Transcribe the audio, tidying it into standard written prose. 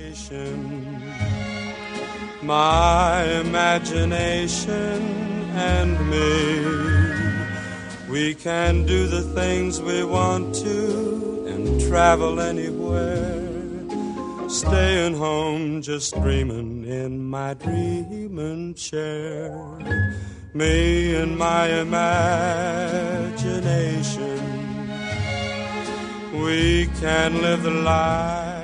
My imagination and me, we can do the things we want to and travel anywhere. Staying home just dreaming in my dreaming chair. Me and my imagination, we can live the life